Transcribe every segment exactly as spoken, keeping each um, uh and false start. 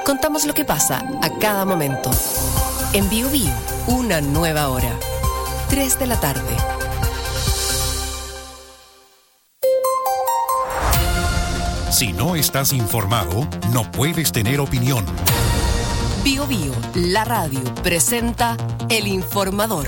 Contamos lo que pasa a cada momento. En Bio Bio, una nueva hora. tres de la tarde. Si no estás informado, no puedes tener opinión. Bio Bio, la radio, presenta El Informador.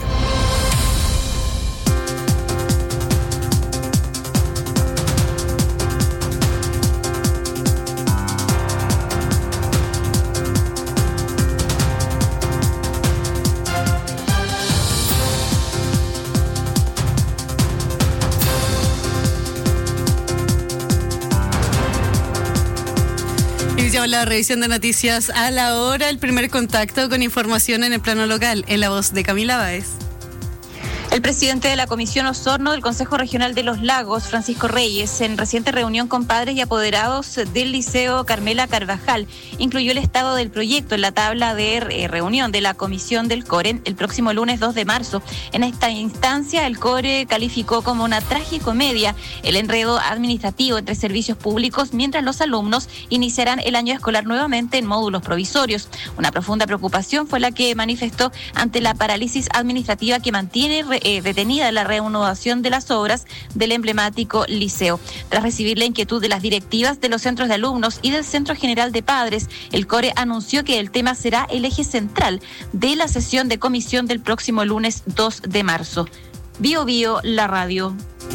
La revisión de noticias a la hora, el primer contacto con información en el plano local, en la voz de Camila Báez. El presidente de la Comisión Osorno del Consejo Regional de los Lagos, Francisco Reyes, en reciente reunión con padres y apoderados del Liceo Carmela Carvajal, incluyó el estado del proyecto en la tabla de eh, reunión de la Comisión del CORE el próximo lunes dos de marzo. En esta instancia, el CORE calificó como una tragicomedia el enredo administrativo entre servicios públicos mientras los alumnos iniciarán el año escolar nuevamente en módulos provisorios. Una profunda preocupación fue la que manifestó ante la parálisis administrativa que mantiene Eh, detenida la reanudación de las obras del emblemático liceo. Tras recibir la inquietud de las directivas de los centros de alumnos y del Centro General de Padres, el CORE anunció que el tema será el eje central de la sesión de comisión del próximo lunes dos de marzo. Bio Bio, la radio.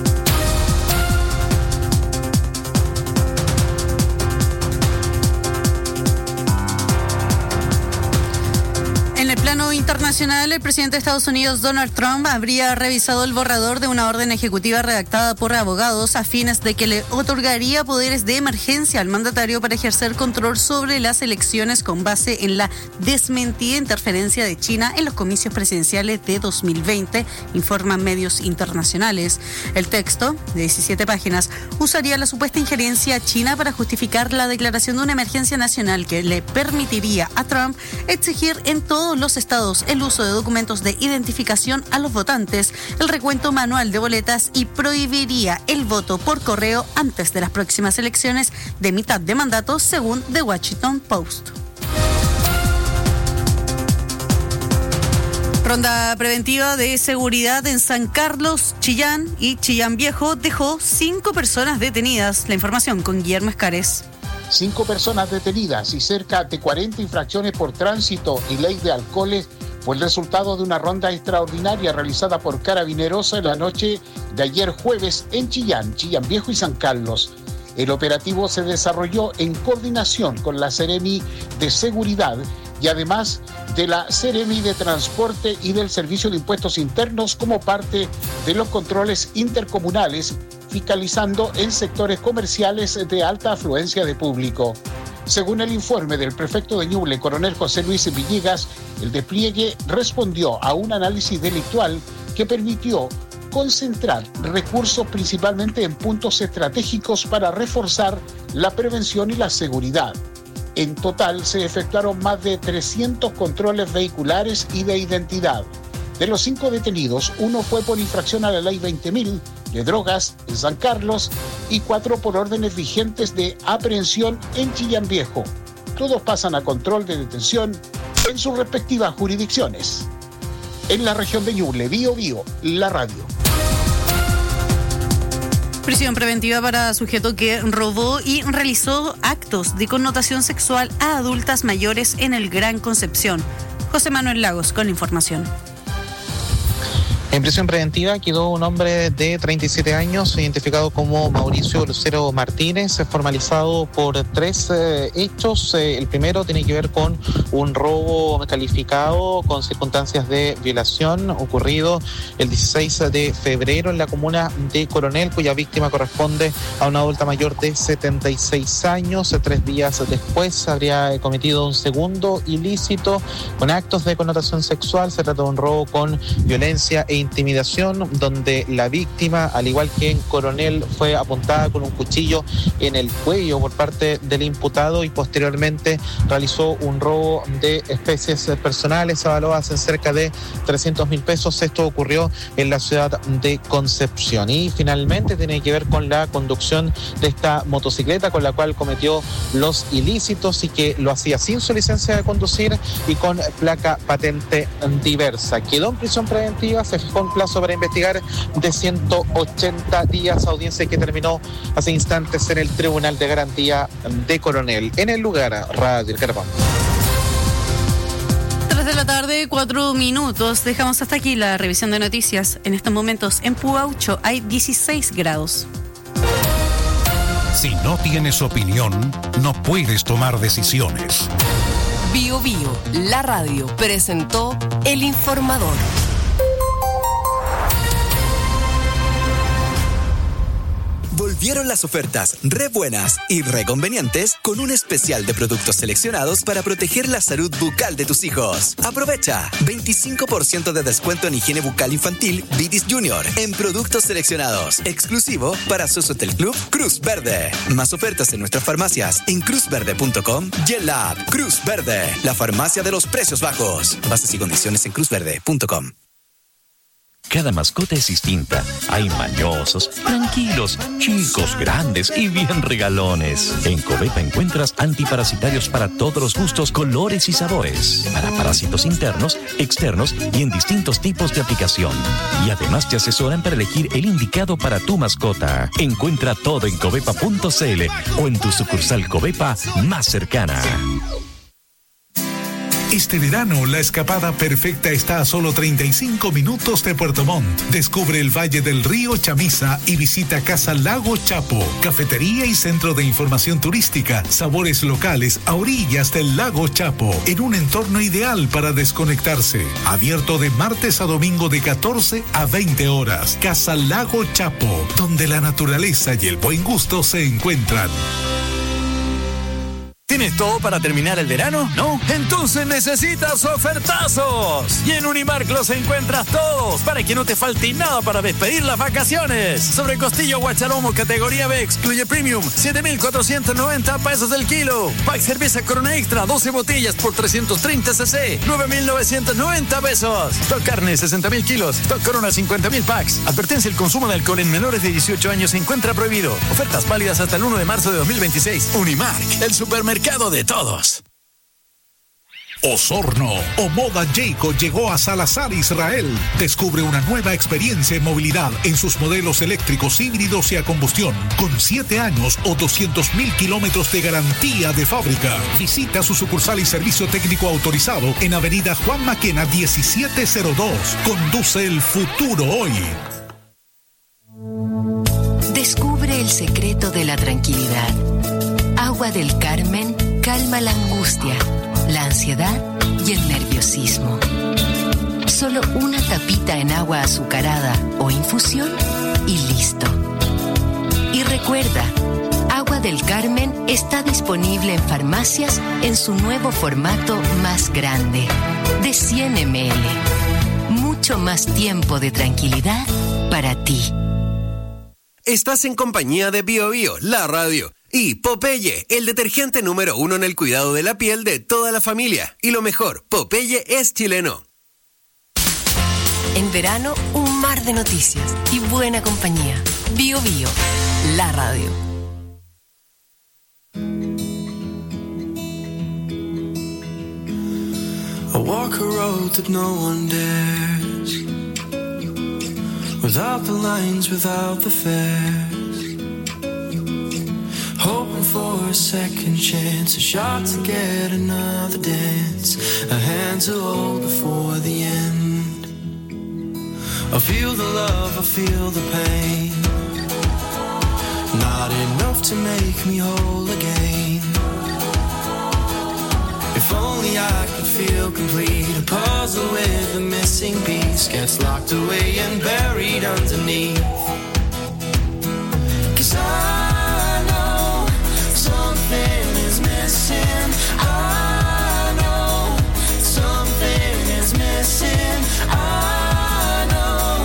En el plano internacional, el presidente de Estados Unidos, Donald Trump, habría revisado el borrador de una orden ejecutiva redactada por abogados a fines de que le otorgaría poderes de emergencia al mandatario para ejercer control sobre las elecciones con base en la desmentida interferencia de China en los comicios presidenciales de dos mil veinte, informan medios internacionales. El texto, de diecisiete páginas, usaría la supuesta injerencia china para justificar la declaración de una emergencia nacional que le permitiría a Trump exigir en todo los estados el uso de documentos de identificación a los votantes, el recuento manual de boletas y prohibiría el voto por correo antes de las próximas elecciones de mitad de mandato, según The Washington Post. Ronda preventiva de seguridad en San Carlos, Chillán y Chillán Viejo dejó cinco personas detenidas. La información con Guillermo Escares. Cinco personas detenidas y cerca de cuarenta infracciones por tránsito y ley de alcoholes fue el resultado de una ronda extraordinaria realizada por Carabineros en la noche de ayer jueves en Chillán, Chillán Viejo y San Carlos. El operativo se desarrolló en coordinación con la Seremi de Seguridad y además de la Seremi de Transporte y del Servicio de Impuestos Internos como parte de los controles intercomunales, fiscalizando en sectores comerciales de alta afluencia de público. Según el informe del prefecto de Ñuble, coronel José Luis Villegas, el despliegue respondió a un análisis delictual que permitió concentrar recursos principalmente en puntos estratégicos para reforzar la prevención y la seguridad. En total se efectuaron más de trescientos controles vehiculares y de identidad. De los cinco detenidos, uno fue por infracción a la ley veinte mil de drogas en San Carlos y cuatro por órdenes vigentes de aprehensión en Chillán Viejo. Todos pasan a control de detención en sus respectivas jurisdicciones. En la región de Ñuble, Bio Bio, la radio. Prisión preventiva para sujeto que robó y realizó actos de connotación sexual a adultas mayores en el Gran Concepción. José Manuel Lagos con la información. En prisión preventiva quedó un hombre de treinta y siete años, identificado como Mauricio Lucero Martínez, formalizado por tres eh, hechos. Eh, el primero tiene que ver con un robo calificado con circunstancias de violación ocurrido el dieciséis de febrero en la comuna de Coronel, cuya víctima corresponde a una adulta mayor de setenta y seis años. Tres días después habría cometido un segundo ilícito con actos de connotación sexual. Se trata de un robo con violencia e intimidación, donde la víctima, al igual que en Coronel, fue apuntada con un cuchillo en el cuello por parte del imputado y posteriormente realizó un robo de especies personales avaluadas en cerca de trescientos mil pesos. Esto ocurrió en la ciudad de Concepción. Y finalmente tiene que ver con la conducción de esta motocicleta con la cual cometió los ilícitos y que lo hacía sin su licencia de conducir y con placa patente diversa. Quedó en prisión preventiva, se fijó un plazo para investigar de ciento ochenta días, audiencia que terminó hace instantes en el Tribunal de Garantía de Coronel. En el lugar, Radio El Carbón. tres de la tarde, cuatro minutos. Dejamos hasta aquí la revisión de noticias. En estos momentos en Puaucho hay dieciséis grados. Si no tienes opinión, no puedes tomar decisiones. Bio Bio, la radio, presentó El Informador. Volvieron las ofertas re buenas y re convenientes con un especial de productos seleccionados para proteger la salud bucal de tus hijos. Aprovecha veinticinco por ciento de descuento en higiene bucal infantil Vitis Junior en productos seleccionados, exclusivo para socios del Club Cruz Verde. Más ofertas en nuestras farmacias en cruz verde punto com y en la app Cruz Verde, la farmacia de los precios bajos. Bases y condiciones en cruz verde punto com. Cada mascota es distinta. Hay mañosos, tranquilos, chicos, grandes y bien regalones. En Covepa encuentras antiparasitarios para todos los gustos, colores y sabores. Para parásitos internos, externos y en distintos tipos de aplicación. Y además te asesoran para elegir el indicado para tu mascota. Encuentra todo en covepa punto cl o en tu sucursal Covepa más cercana. Este verano, la escapada perfecta está a solo treinta y cinco minutos de Puerto Montt. Descubre el Valle del Río Chamisa y visita Casa Lago Chapo, cafetería y centro de información turística, sabores locales a orillas del Lago Chapo, en un entorno ideal para desconectarse. Abierto de martes a domingo de catorce a veinte horas. Casa Lago Chapo, donde la naturaleza y el buen gusto se encuentran. ¿Tienes todo para terminar el verano? ¿No? Entonces necesitas ofertazos. Y en Unimark los encuentras todos para que no te falte nada para despedir las vacaciones. Sobre costillo guachalomo categoría B, excluye premium, siete mil cuatrocientos noventa pesos el kilo. Pack cerveza Corona Extra, doce botellas por trescientos treinta centilitros, nueve mil novecientos noventa pesos. Stock carne, sesenta mil kilos. Stock Corona, cincuenta mil packs. Advertencia: el consumo de alcohol en menores de dieciocho años se encuentra prohibido. Ofertas válidas hasta el primero de marzo de dos mil veintiséis. Unimark, el supermercado de todos. Osorno o Moda Jayco llegó a Salazar, Israel. Descubre una nueva experiencia en movilidad en sus modelos eléctricos, híbridos y a combustión, con siete años o doscientos mil kilómetros de garantía de fábrica. Visita su sucursal y servicio técnico autorizado en Avenida Juan Maquena diecisiete cero dos. Conduce el futuro hoy. Descubre el secreto de la tranquilidad. Agua del Carmen calma la angustia, la ansiedad y el nerviosismo. Solo una tapita en agua azucarada o infusión y listo. Y recuerda, Agua del Carmen está disponible en farmacias en su nuevo formato más grande, de cien mililitros. Mucho más tiempo de tranquilidad para ti. Estás en compañía de Bio Bio, la radio. Y Popeye, el detergente número uno en el cuidado de la piel de toda la familia. Y lo mejor, Popeye es chileno. En verano, un mar de noticias y buena compañía. Bio Bio, la radio. I walk a road that no one dares, without the lines, without the fares. Hoping for a second chance, a shot to get another dance, a hand to hold before the end. I feel the love, I feel the pain, not enough to make me whole again. If only I could feel complete, a puzzle with a missing piece gets locked away and buried underneath. 'Cause I something is missing. I know something is missing. I know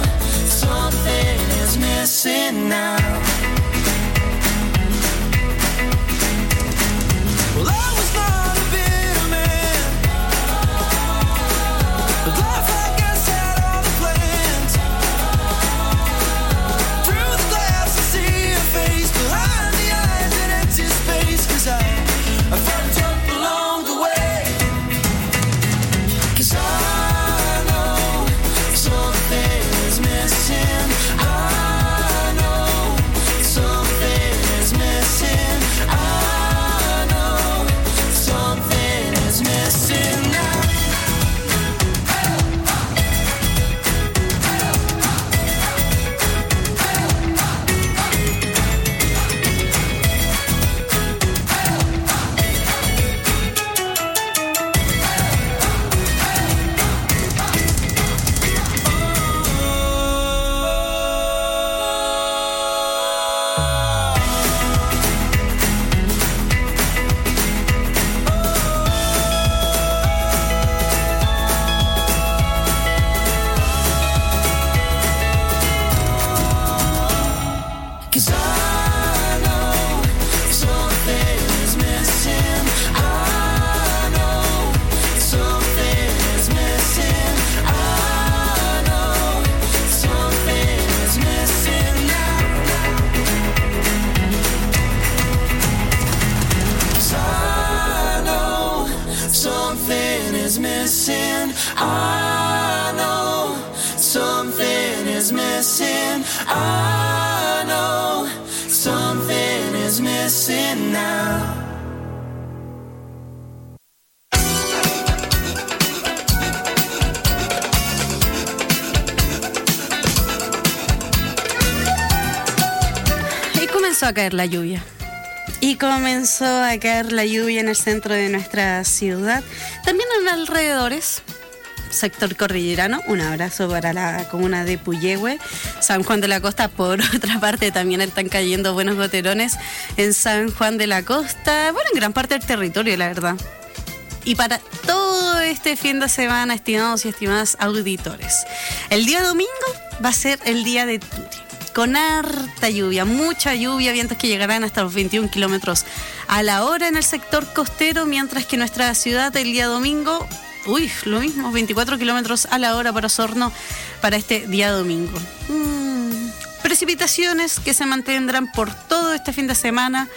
comenzó a caer la lluvia. Y comenzó a caer la lluvia en el centro de nuestra ciudad, también en alrededores, sector cordillerano. Un abrazo para la comuna de Puyehue. San Juan de la Costa, por otra parte, también están cayendo buenos goterones en San Juan de la Costa, bueno, en gran parte del territorio, la verdad. Y para todo este fin de semana, estimados y estimadas auditores, el día domingo va a ser el día de Tuti, con harta lluvia, mucha lluvia, vientos que llegarán hasta los veintiún kilómetros a la hora en el sector costero, mientras que nuestra ciudad el día domingo, uy, lo mismo, veinticuatro kilómetros a la hora para Osorno para este día domingo. Mm, precipitaciones que se mantendrán por todo este fin de semana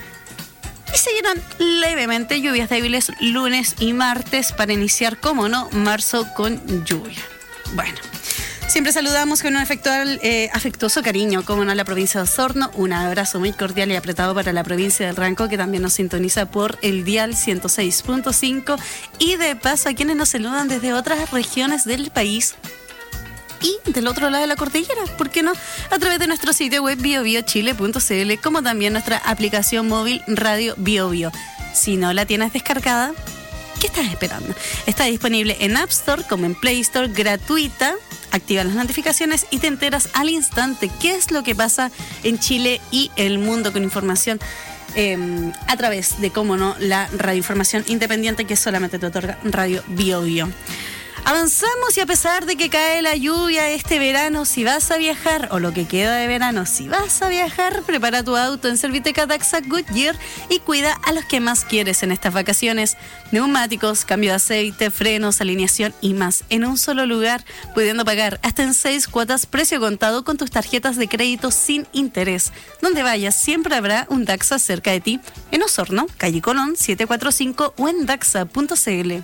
y seguirán levemente lluvias débiles lunes y martes para iniciar, como no, marzo con lluvia. Bueno. Siempre saludamos con un afectual, eh, afectuoso cariño, como no, a la provincia de Osorno. Un abrazo muy cordial y apretado para la provincia del Ranco, que también nos sintoniza por el dial ciento seis punto cinco. Y de paso a quienes nos saludan desde otras regiones del país y del otro lado de la cordillera, ¿por qué no? A través de nuestro sitio web bio bio chile punto c l, como también nuestra aplicación móvil Radio BioBio. Si no la tienes descargada, ¿qué estás esperando? Está disponible en App Store como en Play Store, gratuita. Activa las notificaciones y te enteras al instante qué es lo que pasa en Chile y el mundo, con información eh, a través de, cómo no, la radioinformación independiente que solamente te otorga Radio BioBio. Avanzamos, y a pesar de que cae la lluvia este verano, si vas a viajar, o lo que queda de verano, si vas a viajar, prepara tu auto en Serviteca Daxa Goodyear y cuida a los que más quieres en estas vacaciones. Neumáticos, cambio de aceite, frenos, alineación y más en un solo lugar, pudiendo pagar hasta en seis cuotas precio contado con tus tarjetas de crédito sin interés. Donde vayas siempre habrá un Daxa cerca de ti, en Osorno, calle Colón setecientos cuarenta y cinco o en daxa punto c l.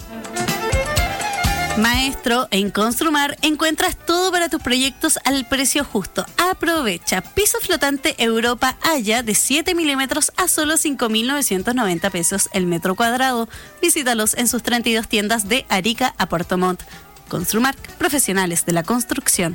Maestro, en Construmar encuentras todo para tus proyectos al precio justo. Aprovecha. Piso flotante Europa Haya de siete milímetros a solo cinco mil novecientos noventa pesos el metro cuadrado. Visítalos en sus treinta y dos tiendas de Arica a Puerto Montt. Construmar, profesionales de la construcción.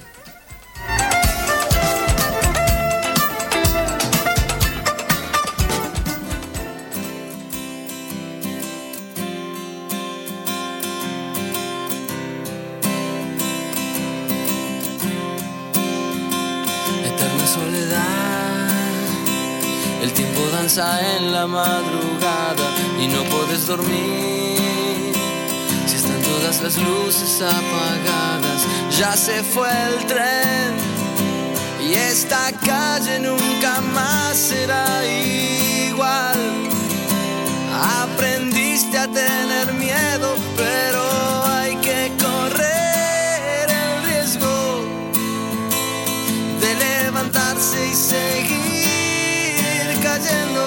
En la madrugada y no puedes dormir si están todas las luces apagadas. Ya se fue el tren y esta calle nunca más será igual. Aprendiste a tener miedo, pero hay que correr el riesgo de levantarse y seguir cayendo.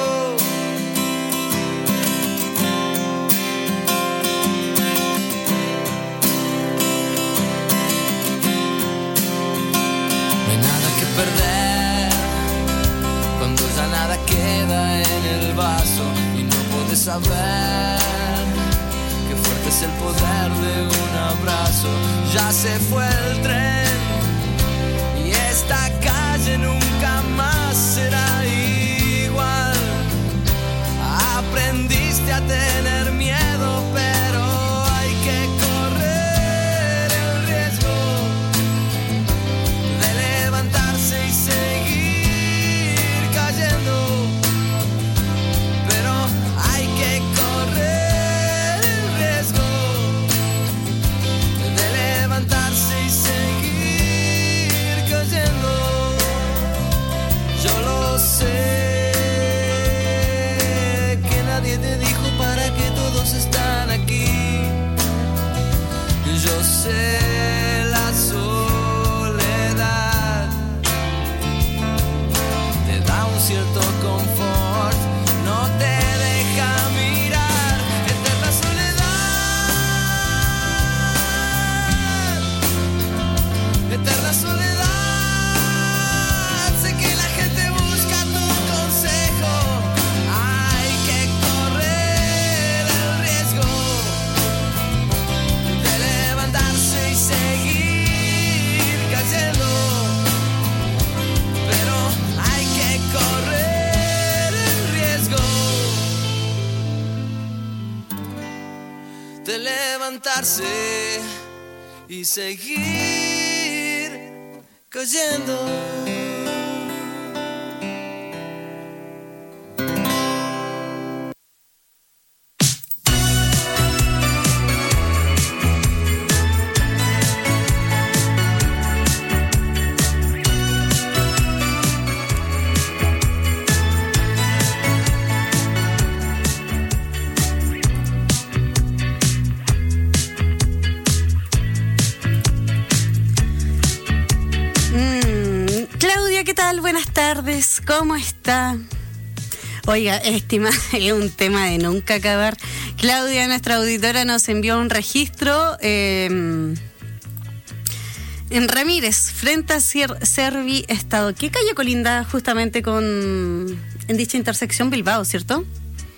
No hay nada que perder cuando ya nada queda en el vaso y no puedes saber qué fuerte es el poder de un abrazo. Ya se fue el tren y esta calle nunca más será igual. Aprendiste a tener miedo, pero hay que correr el riesgo de levantarse y seguir cayendo. Pero hay que correr el riesgo de levantarse y seguir cayendo. de levantarse y seguir cayendo. Buenas tardes, ¿cómo está? Oiga, estimada, es un tema de nunca acabar. Claudia, nuestra auditora, nos envió un registro eh, en Ramírez, frente a Servi Estado. ¿Qué calle colinda justamente con en dicha intersección? Bilbao, ¿cierto?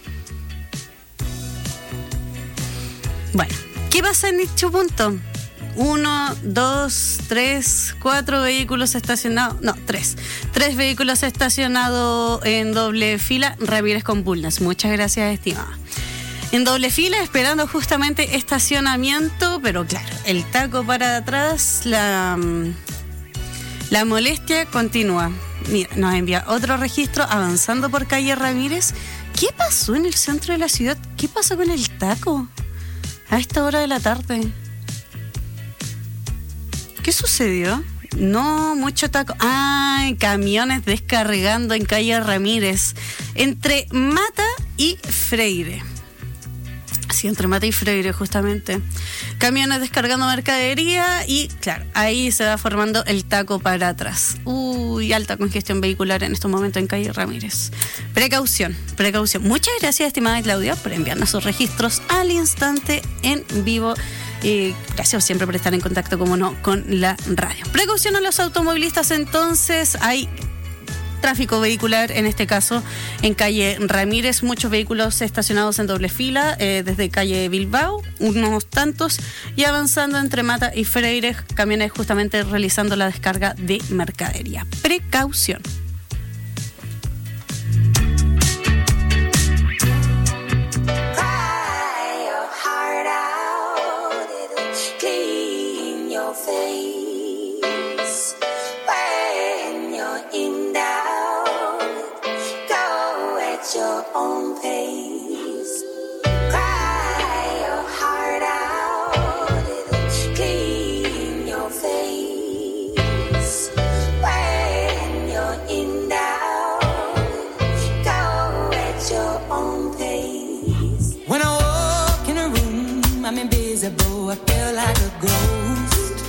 Bueno, ¿qué pasa en dicho punto? Uno, dos, tres, cuatro vehículos estacionados, no, tres. Tres vehículos estacionados en doble fila, Ramírez con Bulnes. Muchas gracias, estimada. En doble fila, esperando justamente estacionamiento, pero claro, el taco para atrás, la, la molestia continúa. Mira, nos envía otro registro avanzando por calle Ramírez. ¿Qué pasó en el centro de la ciudad? ¿Qué pasó con el taco a esta hora de la tarde? ¿Qué sucedió? No, mucho taco. ¡Ay! Camiones descargando en calle Ramírez. Entre Mata y Freire. Sí, entre Mata y Freire, justamente. Camiones descargando mercadería y, claro, ahí se va formando el taco para atrás. Uy, alta congestión vehicular en estos momentos en calle Ramírez. Precaución, precaución. Muchas gracias, estimada Claudia, por enviarnos sus registros al instante en vivo. Y gracias siempre por estar en contacto, como no, con la radio. Precaución a los automovilistas, entonces. Hay tráfico vehicular, en este caso, en calle Ramírez. Muchos vehículos estacionados en doble fila, eh, desde calle Bilbao, unos tantos, y avanzando entre Mata y Freire, camiones justamente realizando la descarga de mercadería. Precaución. I feel like a ghost.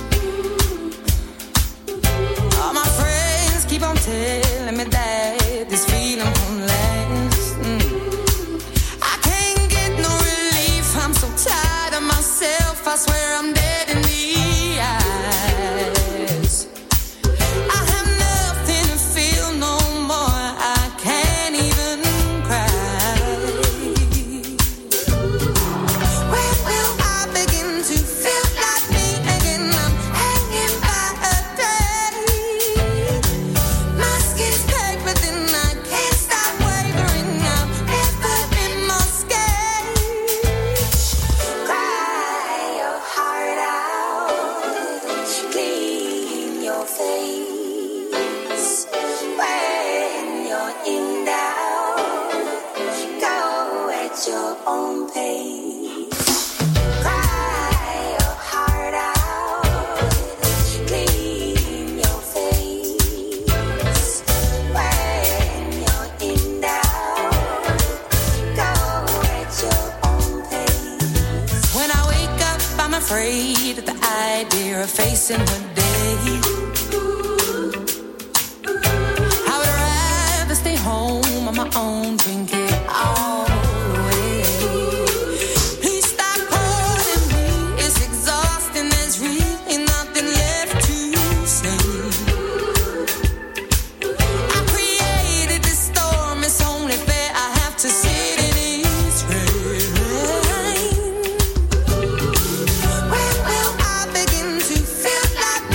All my friends keep on telling me that this feeling won't last. Mm. I can't get no relief. I'm so tired of myself. I swear I'm dead in the eyes. I have nothing to feel no more. I can't even cry. When will I begin to feel like me again? I'm hanging by a thread. My skin's tight, but then I can't stop wavering. I'm never been more scared. Cry your heart out, clean your face. When you're in doubt, go at your own pace. Cry your heart out, clean your face. When you're in doubt, go at your own pace. When I wake up, I'm afraid at the idea of facing the day. I would rather stay home on my own, drink it all away. Please stop calling me, it's exhausting, there's really nothing left to say. I created this storm, it's only fair I have to sit in its rain. When will I begin to feel like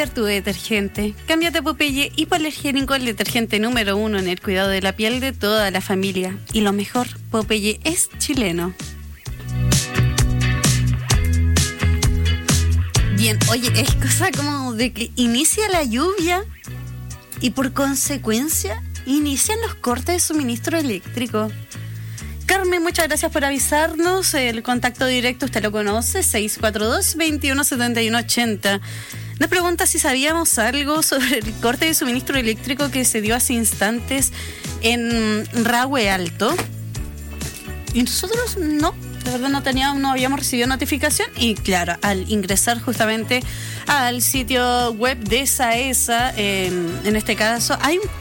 cambiar tu detergente. Cámbiate a Popeye hipoalergénico, el detergente número uno en el cuidado de la piel de toda la familia. Y lo mejor, Popeye es chileno. Bien, oye, es cosa como de que inicia la lluvia y por consecuencia inician los cortes de suministro eléctrico. Carmen, muchas gracias por avisarnos. El contacto directo usted lo conoce, seis cuatro dos, veintiuno setenta y uno ochenta. Nos pregunta si sabíamos algo sobre el corte de suministro eléctrico que se dio hace instantes en Rahue Alto. Y nosotros no, de verdad no teníamos, no habíamos recibido notificación. Y claro, al ingresar justamente al sitio web de SAESA, eh, en este caso, hay un...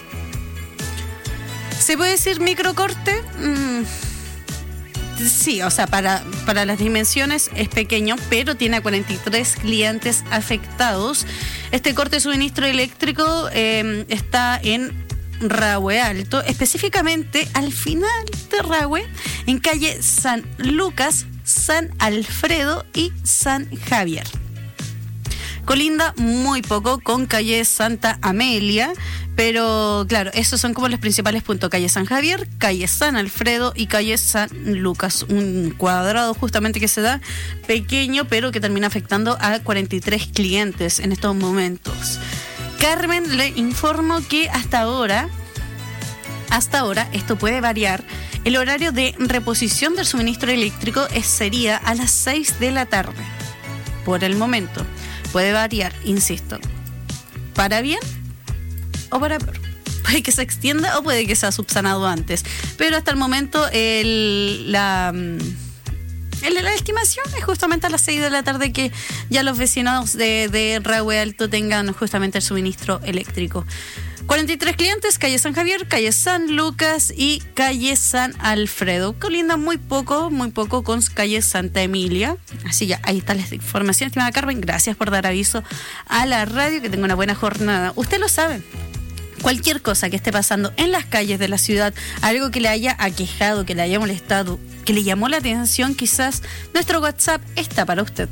¿Se puede decir microcorte? Mm, sí, o sea, para, para las dimensiones es pequeño, pero tiene a cuarenta y tres clientes afectados. Este corte de suministro eléctrico eh, está en Rahue Alto, específicamente al final de Rahue, en calle San Lucas, San Alfredo y San Javier. Colinda muy poco con calle Santa Amelia, pero claro, esos son como los principales puntos: calle San Javier, calle San Alfredo y calle San Lucas. Un cuadrado justamente que se da pequeño, pero que termina afectando a cuarenta y tres clientes en estos momentos. Carmen, le informo que hasta ahora, hasta ahora, esto puede variar. El horario de reposición del suministro eléctrico es, sería a las seis de la tarde. Por el momento. Puede variar, insisto, para bien o para peor. Puede que se extienda o puede que sea subsanado antes. Pero hasta el momento el, la, el, la estimación es justamente a las seis de la tarde que ya los vecinos de, de Rahue Alto tengan justamente el suministro eléctrico. cuarenta y tres clientes, calle San Javier, calle San Lucas y calle San Alfredo. Colinda muy poco, muy poco con calle Santa Emilia. Así ya, ahí está la información, estimada Carmen. Gracias por dar aviso a la radio, que tenga una buena jornada. Usted lo sabe. Cualquier cosa que esté pasando en las calles de la ciudad, algo que le haya aquejado, que le haya molestado, que le llamó la atención, quizás nuestro WhatsApp está para usted.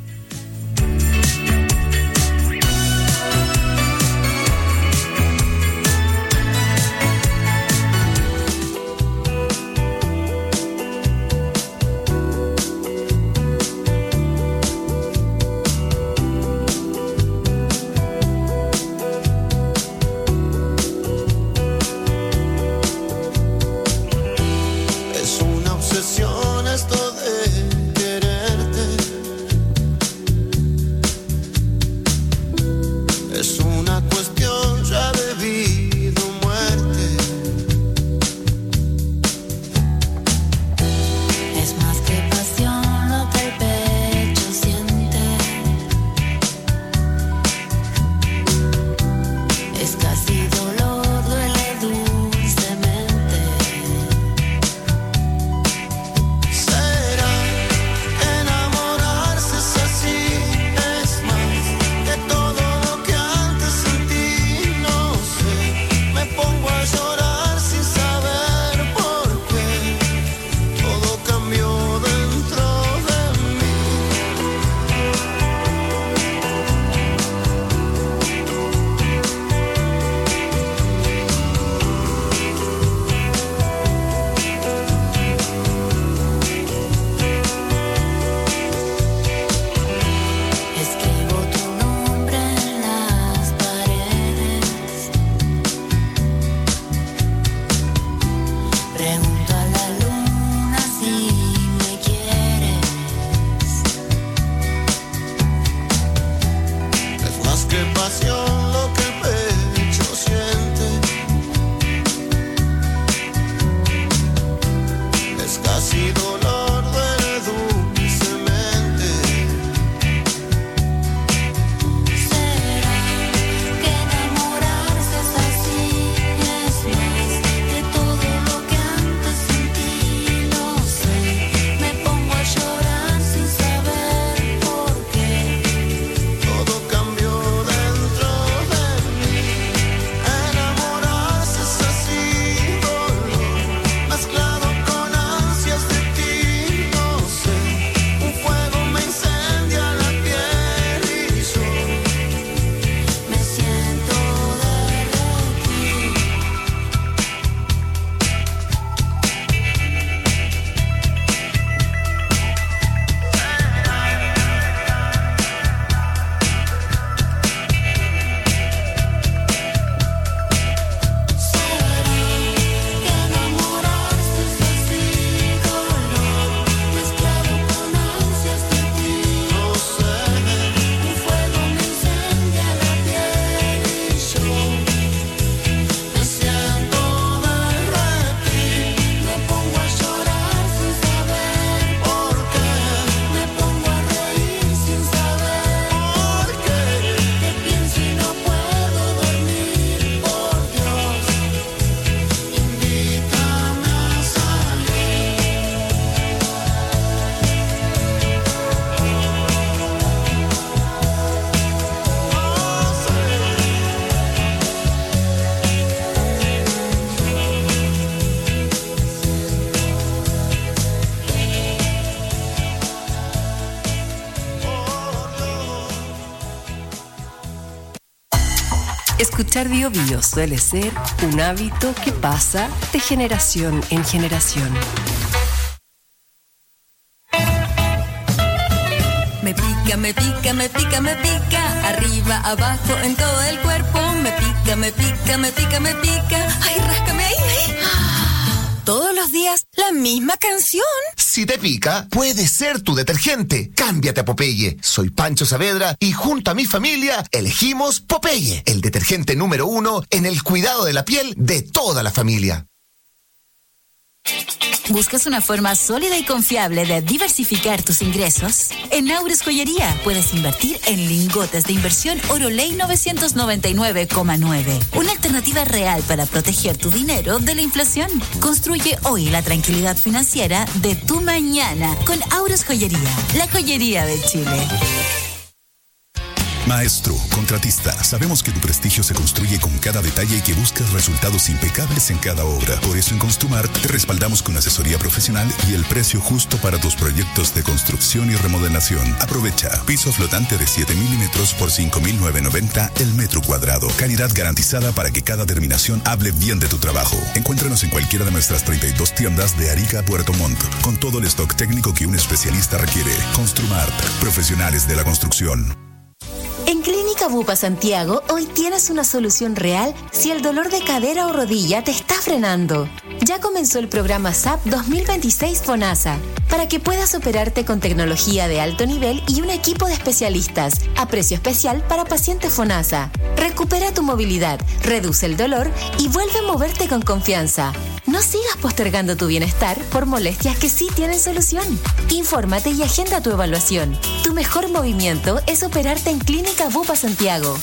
Escuchar Bio Bio suele ser un hábito que pasa de generación en generación. Me pica, me pica, me pica, me pica, arriba, abajo, en todo el cuerpo. Me pica, me pica, me pica, me pica. Ay, ráscame ahí, ahí. Todos los días la misma canción. Si te pica, puede ser tu detergente. Cámbiate a Popeye. Soy Pancho Saavedra y junto a mi familia elegimos Popeye, el detergente número uno en el cuidado de la piel de toda la familia. ¿Buscas una forma sólida y confiable de diversificar tus ingresos? En Aures Joyería puedes invertir en lingotes de inversión Oroley novecientos noventa y nueve coma nueve. Una alternativa real para proteger tu dinero de la inflación. Construye hoy la tranquilidad financiera de tu mañana con Aures Joyería, la joyería de Chile. Maestro, contratista, sabemos que tu prestigio se construye con cada detalle y que buscas resultados impecables en cada obra. Por eso en Construmart te respaldamos con asesoría profesional y el precio justo para tus proyectos de construcción y remodelación. Aprovecha. Piso flotante de siete milímetros por cinco mil novecientos noventa el metro cuadrado. Calidad garantizada para que cada terminación hable bien de tu trabajo. Encuéntranos en cualquiera de nuestras treinta y dos tiendas de Arica a Puerto Montt, con todo el stock técnico que un especialista requiere. Construmart, profesionales de la construcción. En Clínica Bupa Santiago, hoy tienes una solución real si el dolor de cadera o rodilla te está frenando. Ya comenzó el programa S A P dos mil veintiséis FONASA, para que puedas operarte con tecnología de alto nivel y un equipo de especialistas, a precio especial para pacientes FONASA. Recupera tu movilidad, reduce el dolor y vuelve a moverte con confianza. No sigas postergando tu bienestar por molestias que sí tienen solución. Infórmate y agenda tu evaluación. Tu mejor movimiento es operarte en Clínica Bupa Santiago.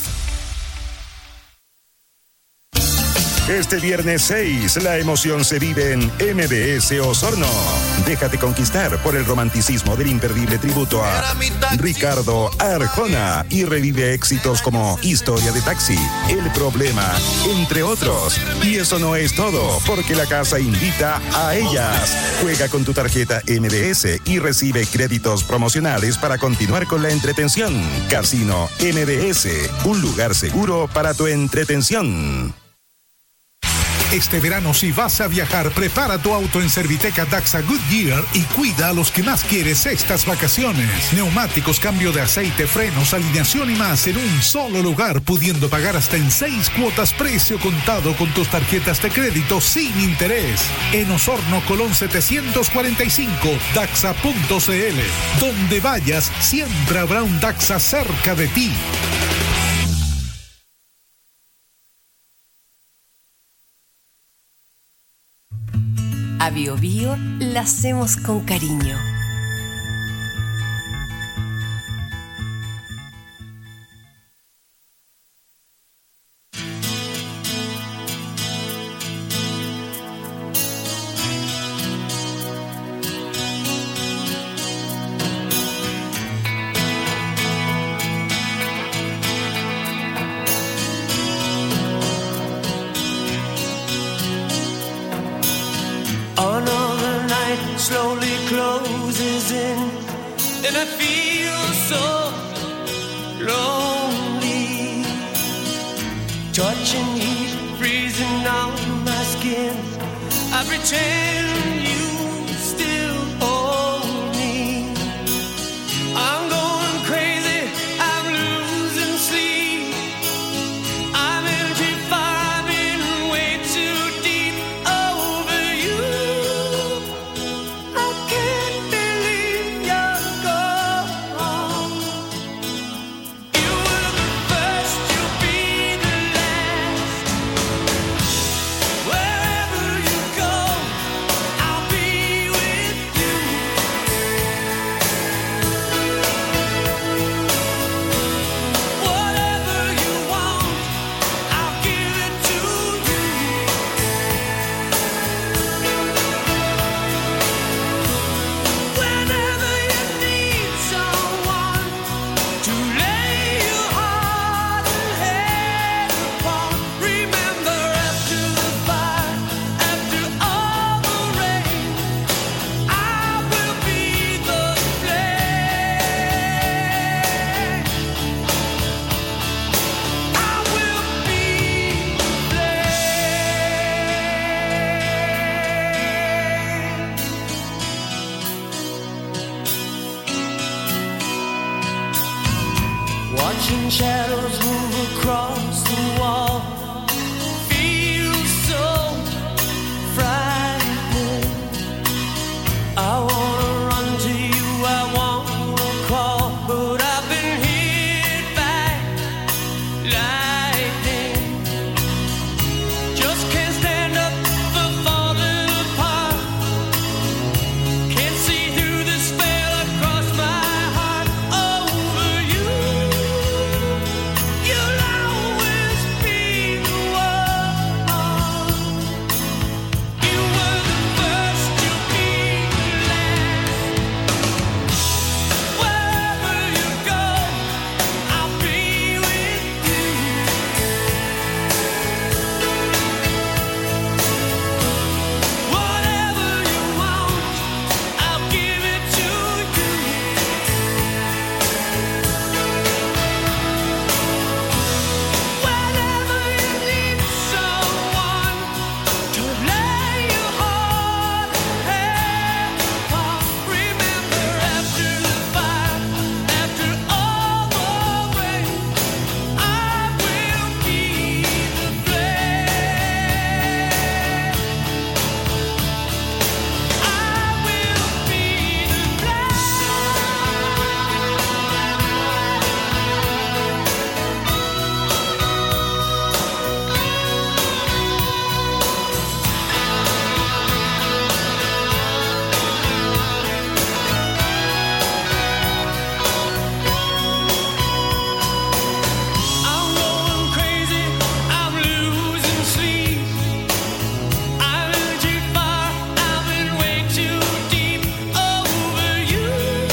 Este viernes seis, la emoción se vive en M B S Osorno. Déjate conquistar por el romanticismo del imperdible tributo a Ricardo Arjona y revive éxitos como Historia de Taxi, El Problema, entre otros. Y eso no es todo, porque la casa invita a ellas. Juega con tu tarjeta M B S y recibe créditos promocionales para continuar con la entretención. Casino M B S, un lugar seguro para tu entretención. Este verano, si vas a viajar, prepara tu auto en Serviteca Daxa Goodyear y cuida a los que más quieres estas vacaciones. Neumáticos, cambio de aceite, frenos, alineación y más en un solo lugar, pudiendo pagar hasta en seis cuotas precio contado con tus tarjetas de crédito sin interés. En Osorno, Colón setecientos cuarenta y cinco, daxa punto c l. Donde vayas, siempre habrá un Daxa cerca de ti. A Bio Bio la hacemos con cariño. Slowly closes in, and I feel so lonely. Touching heat, freezing on my skin. I pretend you still hold me. I'm going crazy, I'm losing sleep. I'm in too far, I've been way too deep over you. Be Watching shadows move across the wall feels so frightening. I wanna run to you, I wanna crawl, but I've been hit by lightning. Just can't stand up for falling apart. Can't see through the spell across my heart over you. You'll always be the one. You were the first, you'll be the last. Wherever you go, I'll be with you. Whatever you want, I'll give it to you. Whenever you need someone to lay your heart and heart, remember after the fire, after all the rain, I will be the flame. I will be the I'm going crazy, I'm losing sleep. I've been too far, I've been way too deep over you.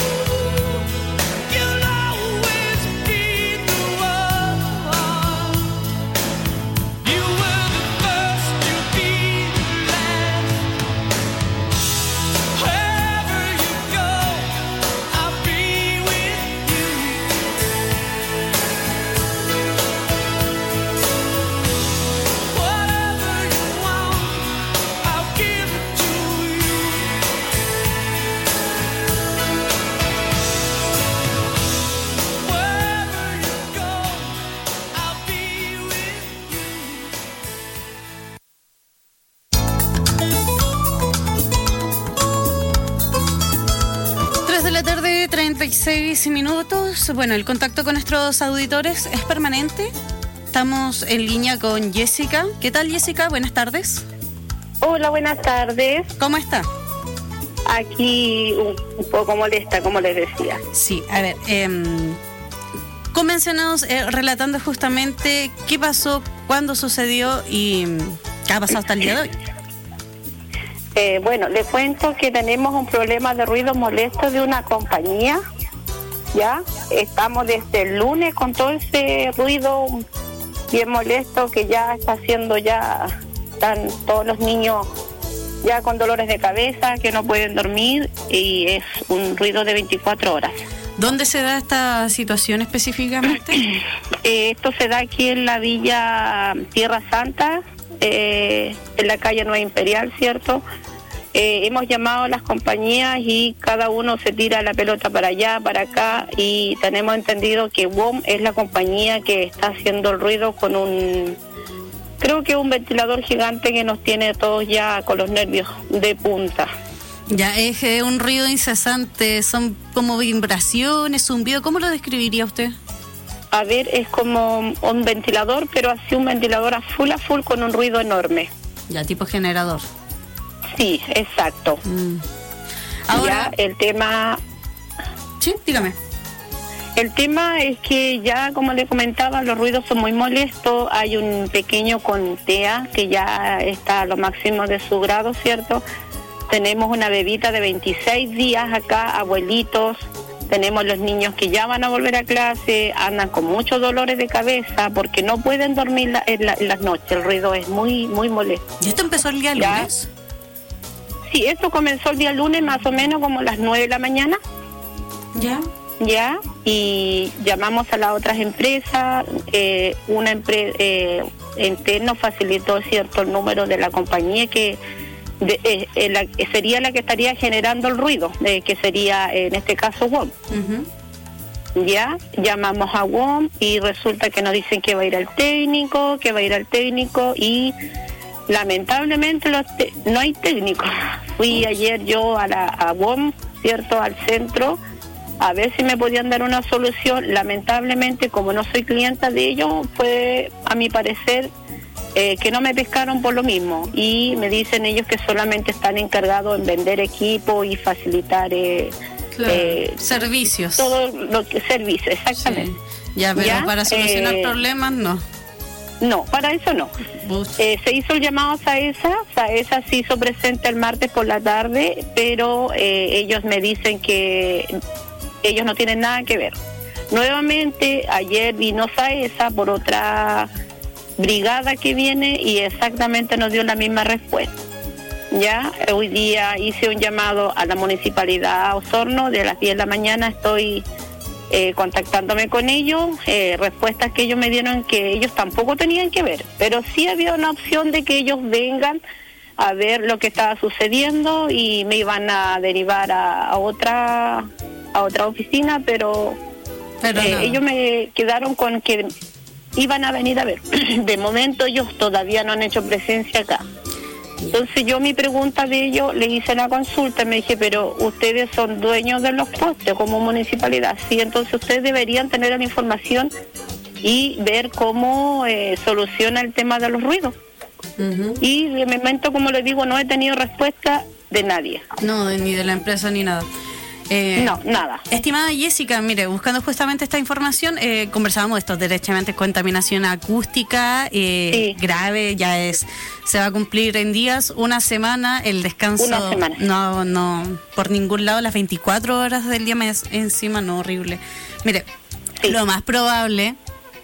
You'll always be the one. You were the first, you'll be the last. Wherever you go, I'll be with you. Whatever you want, I'll give it to you. Wherever you go, I'll be with you. tres de la tarde, treinta y seis minutos. Bueno, el contacto con nuestros auditores es permanente. Estamos en línea con Jessica. ¿Qué tal, Jessica? Buenas tardes. Hola, buenas tardes. ¿Cómo está? Aquí un, un poco molesta, como les decía. Sí, a ver, eh, comencemos eh, relatando justamente qué pasó, cuándo sucedió y mm, qué ha pasado hasta el día de hoy. Eh, bueno, les cuento que tenemos un problema de ruido molesto de una compañía, ¿ya? Estamos desde el lunes con todo ese ruido bien molesto que ya está haciendo ya, están todos los niños ya con dolores de cabeza, que no pueden dormir, y es un ruido de veinticuatro horas. ¿Dónde se da esta situación específicamente? Eh, esto se da aquí en la Villa Tierra Santa, eh, en la calle Nueva Imperial, ¿cierto? Eh, hemos llamado a las compañías y cada uno se tira la pelota para allá, para acá, y tenemos entendido que W O M es la compañía que está haciendo el ruido con un, creo que un ventilador gigante que nos tiene todos ya con los nervios de punta. Ya, es eh, un ruido incesante, son como vibraciones, zumbido, ¿cómo lo describiría usted? A ver, es como un ventilador, pero así un ventilador a full a full con un ruido enorme. Ya, tipo generador. Sí, exacto. Mm. Ahora, ya, el tema... Sí, dígame. El tema es que ya, como le comentaba, los ruidos son muy molestos. Hay un pequeño con T E A que ya está a lo máximo de su grado, ¿cierto? Tenemos una bebita de veintiséis días acá, abuelitos. Tenemos los niños que ya van a volver a clase, andan con muchos dolores de cabeza porque no pueden dormir la, en, la, en las noches. El ruido es muy, muy molesto. ¿Y esto empezó el día lunes? Sí, esto comenzó el día lunes más o menos como a las nueve de la mañana. ¿Ya? Ya, y llamamos a las otras empresas. Eh, una empresa, eh, Enter nos facilitó cierto el número de la compañía que de, eh, eh, la, sería la que estaría generando el ruido, eh, que sería en este caso W O M. Uh-huh. Ya, llamamos a W O M y resulta que nos dicen que va a ir al técnico, que va a ir al técnico y lamentablemente los te- no hay técnico. Fui ayer yo a la a W O M, ¿cierto?, al centro, a ver si me podían dar una solución. Lamentablemente, como no soy clienta de ellos, fue, a mi parecer, eh, que no me pescaron por lo mismo. Y me dicen ellos que solamente están encargados en vender equipo y facilitar... Eh, Claro, eh, servicios. Todo lo que servicios, exactamente. Sí. Ya, pero ¿Ya? para solucionar eh, problemas no. No, para eso no. Eh, se hizo el llamado a SAESA, SAESA se hizo presente el martes por la tarde, pero eh, ellos me dicen que ellos no tienen nada que ver. Nuevamente, ayer vino SAESA por otra brigada que viene y exactamente nos dio la misma respuesta. Ya, hoy día hice un llamado a la Municipalidad Osorno, de las diez de la mañana estoy eh, contactándome con ellos, eh, respuestas que ellos me dieron que ellos tampoco tenían que ver, pero sí había una opción de que ellos vengan a ver lo que estaba sucediendo y me iban a derivar a, a otra a otra oficina, pero, pero eh, no. ellos me quedaron con que iban a venir a ver. De momento ellos todavía no han hecho presencia acá. Entonces yo mi pregunta de ellos, le hice la consulta, me dije, pero ustedes son dueños de los postes como municipalidad, sí, entonces ustedes deberían tener la información y ver cómo eh, soluciona el tema de los ruidos. Uh-huh. Y de momento, como les digo, no he tenido respuesta de nadie. No, de, ni de la empresa ni nada. Eh, no, nada. Estimada Jessica, mire, buscando justamente esta información, eh, conversábamos de esto, derechamente contaminación acústica eh, sí. grave, ya es, se va a cumplir en días, una semana, el descanso, una semana. no, no, por ningún lado, las veinticuatro horas del día me, encima, no, horrible. Mire, sí. lo más probable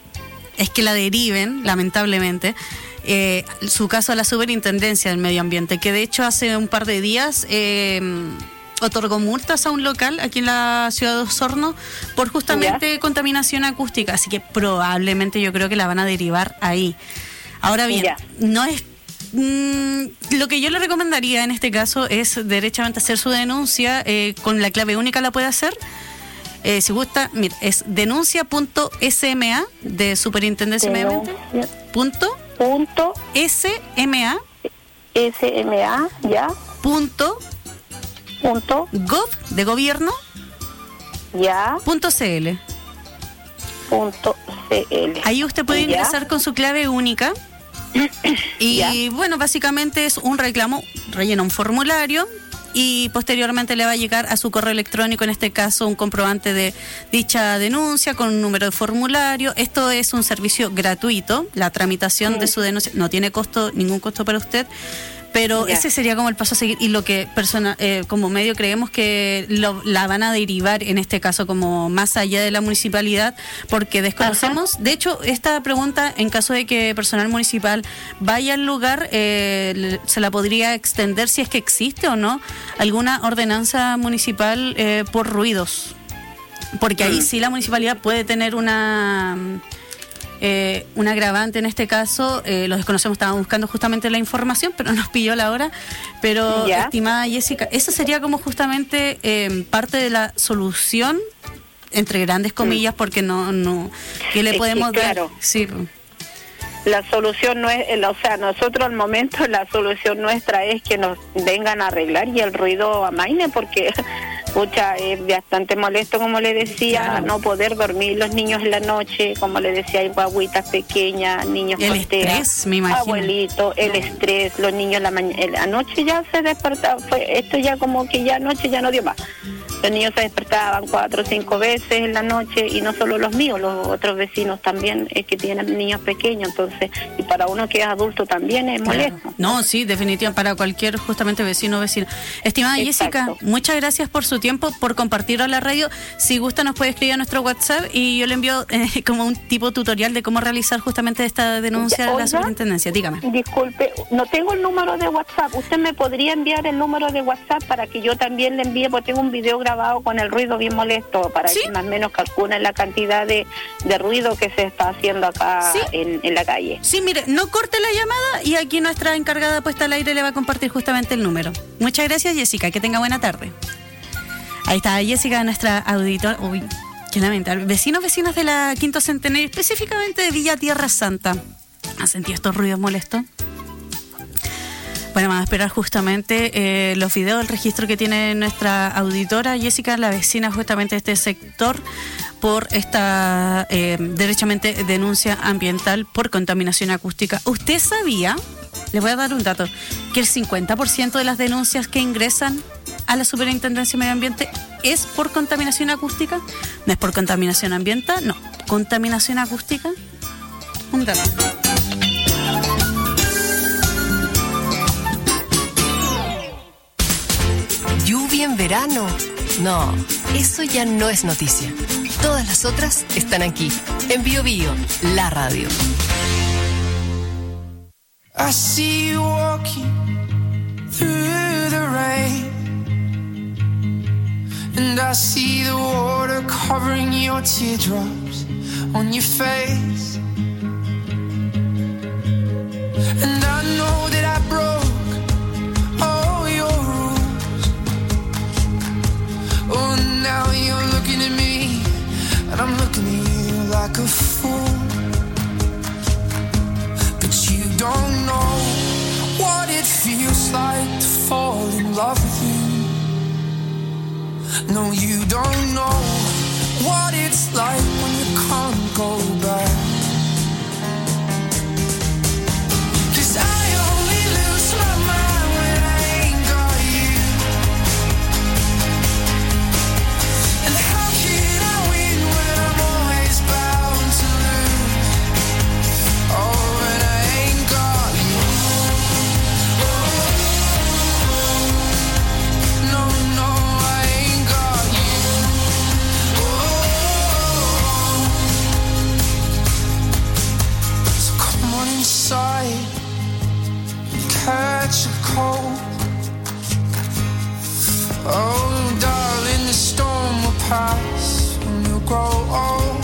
es que la deriven, lamentablemente, eh, su caso a la Superintendencia del Medio Ambiente, que de hecho hace un par de días... Eh, otorgó multas a un local aquí en la ciudad de Osorno por justamente ¿Ya? contaminación acústica, así que probablemente yo creo que la van a derivar ahí. Ahora bien, ¿Ya? no es mmm, lo que yo le recomendaría en este caso es derechamente hacer su denuncia, eh, con la clave única la puede hacer. Eh, si gusta, mira, es denuncia punto S M A de Superintendencia de Medio Ambiente punto punto S M A S M A ya punto punto gov de gobierno ya punto cl punto cl. Ahí usted puede ¿Ya? ingresar con su clave única y ¿Ya? bueno, básicamente es un reclamo, rellena un formulario y posteriormente le va a llegar a su correo electrónico, en este caso un comprobante de dicha denuncia con un número de formulario. Esto es un servicio gratuito, la tramitación sí. de su denuncia no tiene costo, ningún costo para usted. Pero ya. ese sería como el paso a seguir y lo que persona, eh, como medio creemos que lo, la van a derivar en este caso como más allá de la municipalidad porque desconocemos. Ajá. De hecho, esta pregunta, en caso de que personal municipal vaya al lugar, eh, se la podría extender si es que existe o no alguna ordenanza municipal eh, por ruidos. Porque ahí mm. sí la municipalidad puede tener una... Eh, un agravante en este caso, eh, los desconocemos, estábamos buscando justamente la información, pero nos pilló la hora. Pero, ¿Ya? estimada Jessica, eso sería como justamente eh, parte de la solución, entre grandes comillas, mm. porque no, no, ¿qué le es podemos que, claro. dar? Sí. La solución no es, o sea, nosotros al momento la solución nuestra es que nos vengan a arreglar y el ruido amaine, porque pucha, es bastante molesto, como le decía, claro. no poder dormir los niños en la noche, como le decía, hay guaguitas pequeñas, niños el solteras, estrés, me imagino. Abuelito, el estrés, los niños la mañana, anoche ya se despertaban, fue, esto ya como que ya anoche ya no dio más. Los niños se despertaban cuatro o cinco veces en la noche y no solo los míos, los otros vecinos también es que tienen niños pequeños, entonces, y para uno que es adulto también es molesto. Claro. No, sí, definitivamente para cualquier justamente vecino o vecina. Estimada Exacto. Jessica, muchas gracias por su tiempo, por compartir a la radio. Si gusta nos puede escribir a nuestro WhatsApp y yo le envío eh, como un tipo tutorial de cómo realizar justamente esta denuncia ya, de la superintendencia. Dígame. Disculpe, no tengo el número de WhatsApp. ¿Usted me podría enviar el número de WhatsApp para que yo también le envíe? Porque tengo un video grabado con el ruido bien molesto para ¿Sí? que más o menos calculen la cantidad de, de ruido que se está haciendo acá ¿Sí? en, en la calle. Sí, mire, no corte la llamada y aquí nuestra encargada puesta al aire le va a compartir justamente el número. Muchas gracias, Jessica, que tenga buena tarde. Ahí está Jessica, nuestra auditora. Uy, Qué lamentable. Vecinos, vecinas de la Quinto Centenario, específicamente de Villa Tierra Santa, ¿han sentido estos ruidos molestos? Bueno, vamos a esperar justamente eh, los videos, el registro que tiene nuestra auditora Jessica, la vecina justamente de este sector, por esta eh, derechamente denuncia ambiental por contaminación acústica. ¿Usted sabía, les voy a dar un dato, que el cincuenta por ciento de las denuncias que ingresan a la Superintendencia de Medio Ambiente es por contaminación acústica? No es por contaminación ambiental, no, contaminación acústica. Un dato. ¿Lluvia en verano? No, eso ya no es noticia. Todas las otras están aquí, en Bio Bio, la radio. I see you walking through the rain, and I see the water covering your teardrops on your face. And I know that I broke all your rules. Oh, now you're looking at me, and I'm looking at you like a fool. But you don't know what it feels like to fall in love with you. No, you don't know what it's like when you can't go back. 'Cause I only lose my mind when I ain't got you. And how can I win when I'm always bound to lose? Oh, when I ain't got you. No, no, I ain't got you. So come on inside and catch a cold. Oh, darling, the storm will pass and you'll grow old.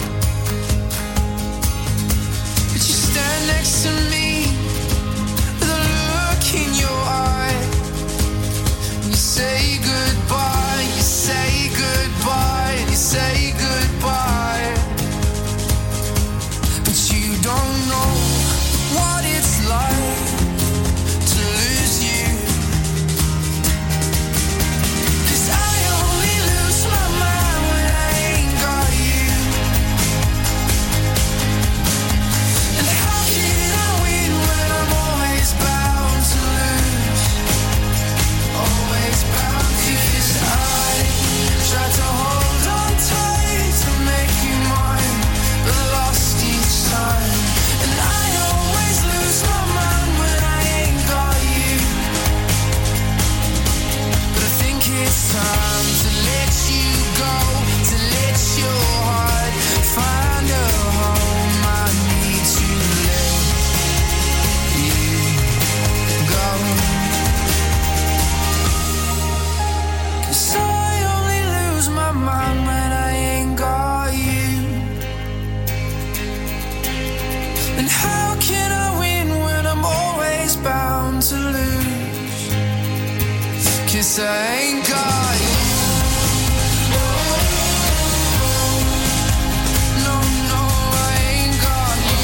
But you stand next to me with a look in your eye. You say goodbye, you say goodbye, you say goodbye. But you don't know what it's like to lose you. 'Cause I only lose my mind when I ain't got you. And how can I win when I'm always bound to lose? Always bound to lose. I tried to hold on tight to make you mine, but lost each time. And I always lose my mind when I ain't got you. But I think it's time to let you go, to let your heart find a home. I need to let you go. 'Cause I only lose my mind when I ain't got you. And how can I win when I'm always bound to lose? 'Cause I ain't got you. No, no, I ain't got you.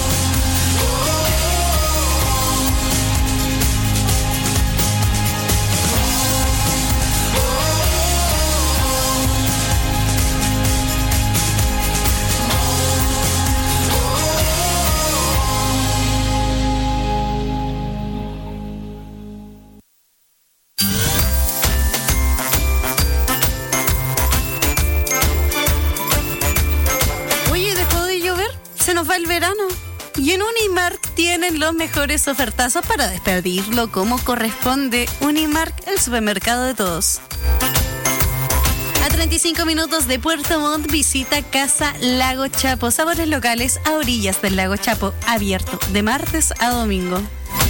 Oye, dejó de llover, se nos va el verano. Y en Unimark tienen los mejores ofertazos para despedirlo como corresponde. Unimark, el supermercado de todos. A treinta y cinco minutos de Puerto Montt, visita Casa Lago Chapo. Sabores locales a orillas del Lago Chapo, abierto de martes a domingo.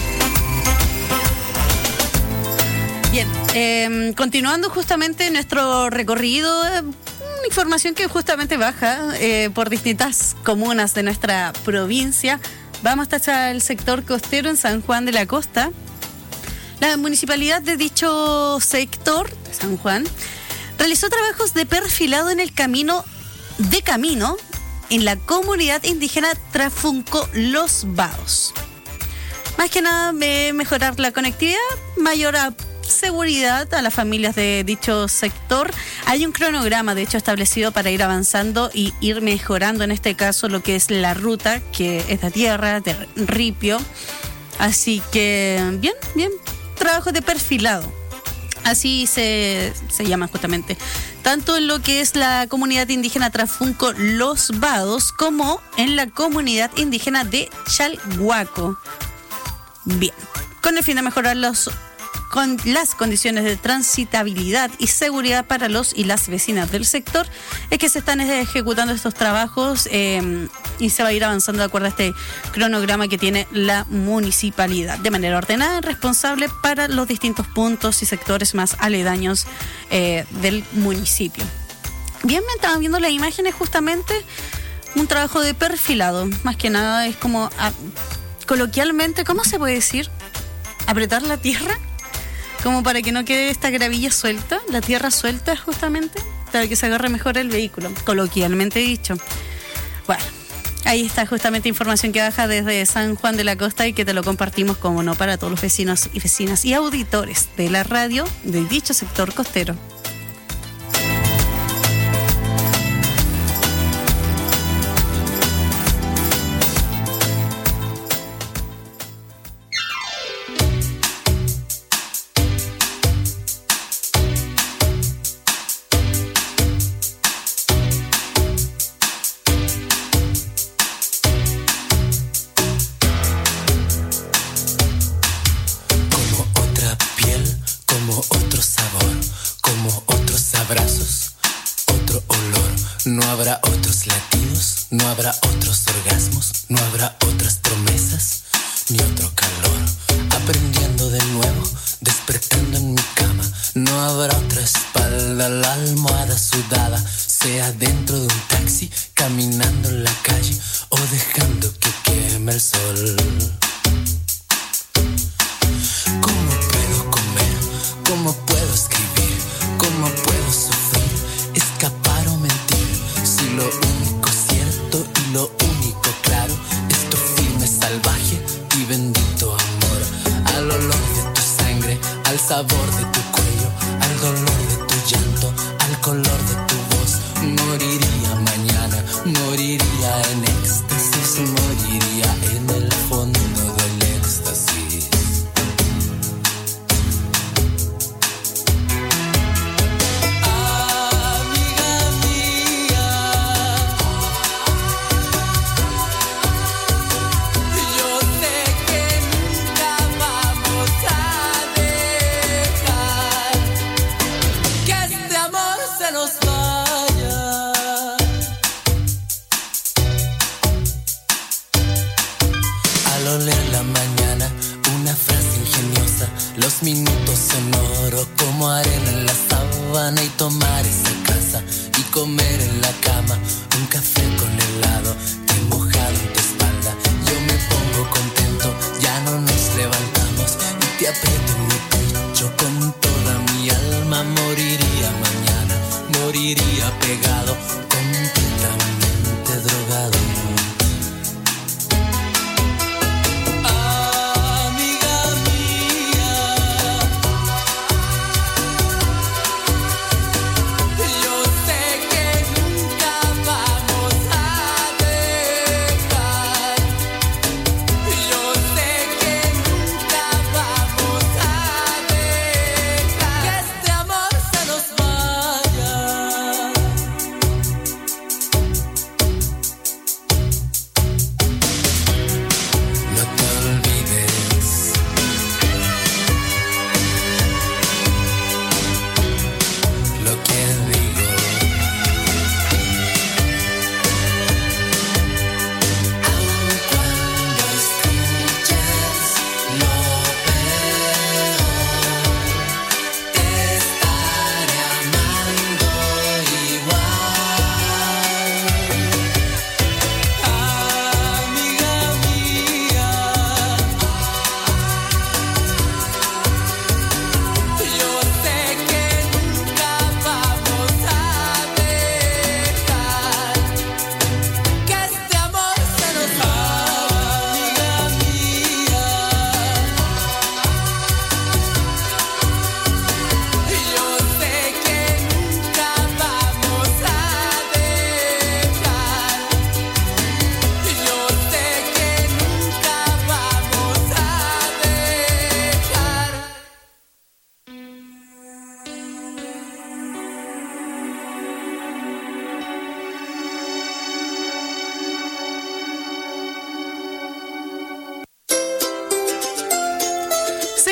Bien, eh, continuando justamente nuestro recorrido, eh, una información que justamente baja eh, por distintas comunas de nuestra provincia. Vamos hasta el sector costero en San Juan de la Costa. La municipalidad de dicho sector de San Juan realizó trabajos de perfilado en el camino de camino en la comunidad indígena Trafunco Los Vados. Más que nada, de mejorar la conectividad, mayor seguridad a las familias de dicho sector. Hay un cronograma, de hecho, establecido para ir avanzando y ir mejorando, en este caso, lo que es la ruta, que es de tierra, de ripio. Así que, bien, bien, trabajo de perfilado. Así se, se llama justamente. Tanto en lo que es la comunidad indígena Trafunco Los Vados, como en la comunidad indígena de Chalhuaco. Bien, con el fin de mejorar los, con las condiciones de transitabilidad y seguridad para los y las vecinas del sector, es que se están ejecutando estos trabajos eh, y se va a ir avanzando de acuerdo a este cronograma que tiene la municipalidad, de manera ordenada y responsable para los distintos puntos y sectores más aledaños eh, del municipio. Bien, me estaban viendo las imágenes, justamente un trabajo de perfilado, más que nada es como... A, coloquialmente, ¿cómo se puede decir? ¿Apretar la tierra? Como para que no quede esta gravilla suelta, la tierra suelta justamente, para que se agarre mejor el vehículo, coloquialmente dicho. Bueno, ahí está justamente información que baja desde San Juan de la Costa y que te lo compartimos, como no, para todos los vecinos y vecinas y auditores de la radio de dicho sector costero.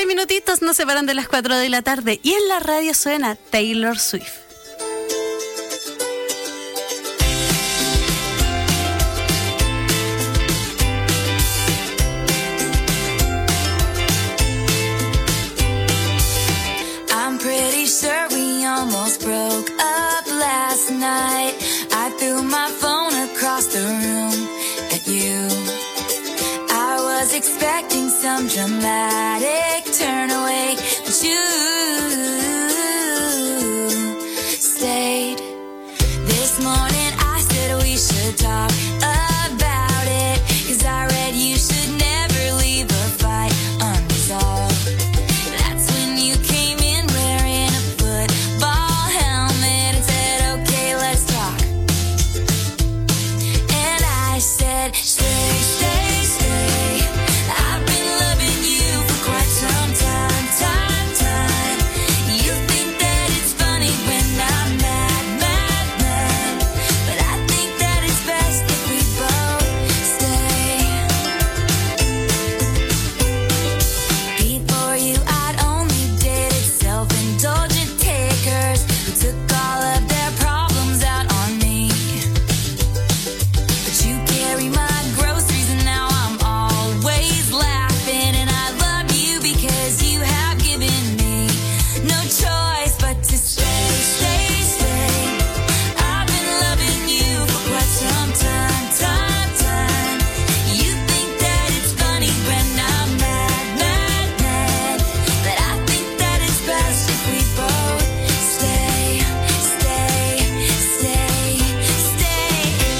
Seis minutitos nos separan de las cuatro de la tarde y en la radio suena Taylor Swift. I'm pretty sure we almost broke up last night. I threw my phone across the room at you. I was expecting some dramatic turn away, but you stayed. This morning I said we should talk about it, 'cause I read you should never leave a fight unresolved. That's when you came in wearing a football helmet and said, okay, let's talk. And I said, stay, stay, stay. I've been loving you for quite some time, time, time. You think that it's funny when I'm mad, mad, mad. But I think that it's best if we both stay. Before you, I'd only dated self-indulgent takers who took all of their problems out on me. But you carry my groceries and now I'm always laughing. And I love you because you have given me no choice but to stay, stay, stay. I've been loving you for quite some time, time, time. You think that it's funny when I'm mad, mad, mad. But I think that it's best if we both stay, stay, stay, stay.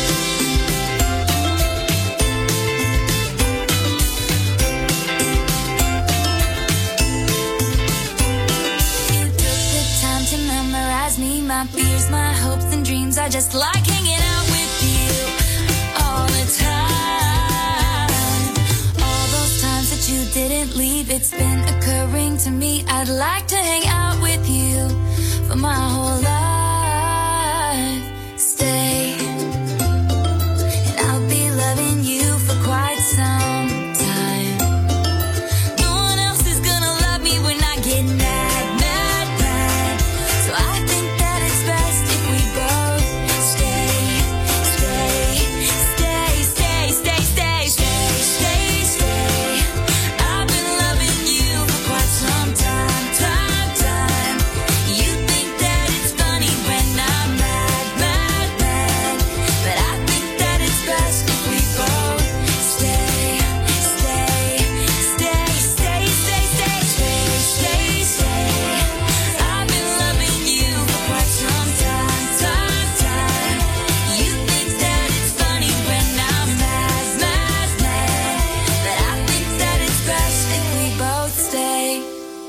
You took the time to memorize me, my fears, my hopes and dreams. I just like hanging out with you all the time. All those times that you didn't leave, it's been occurring to me. I'd like to hang out with you for my whole life. Stay, and I'll be loving you for quite some time. No one else is gonna love me when I get mad, mad, mad. So I think that it's best if we both stay, stay, stay, stay, stay, stay, stay, stay, stay. I've been loving you for quite some time, time, time. You think that it's funny when I'm mad, mad, mad. But I think that it's best if we both stay, stay, stay, stay, stay, stay, stay, stay, stay. I've been loving you for quite some time, time, time. You think that it's funny when I'm mad, mad, mad. But I think that it's best if we both stay.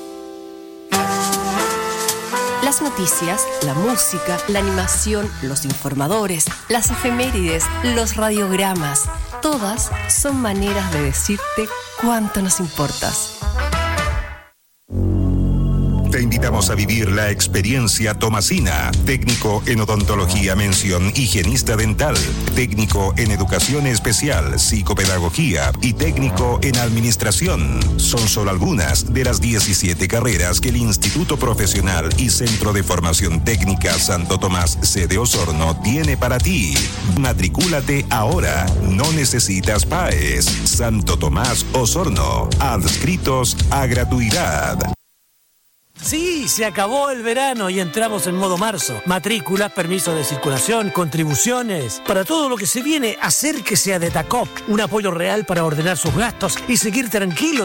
Las noticias, la música, la animación, los informadores, las efemérides, los radiogramas, todas son maneras de decirte cuánto nos importas. Te invitamos a vivir la experiencia Tomasina, técnico en odontología, mención higienista dental, técnico en educación especial, psicopedagogía y técnico en administración. Son solo algunas de las diecisiete carreras que el Instituto Profesional y Centro de Formación Técnica Santo Tomás, sede Osorno, tiene para ti. Matricúlate ahora, no necesitas P A E S. Santo Tomás Osorno, adscritos a gratuidad. Sí, se acabó el verano y entramos en modo marzo. Matrículas, permisos de circulación, contribuciones. Para todo lo que se viene, acérquese a Detacop. Un apoyo real para ordenar sus gastos y seguir tranquilo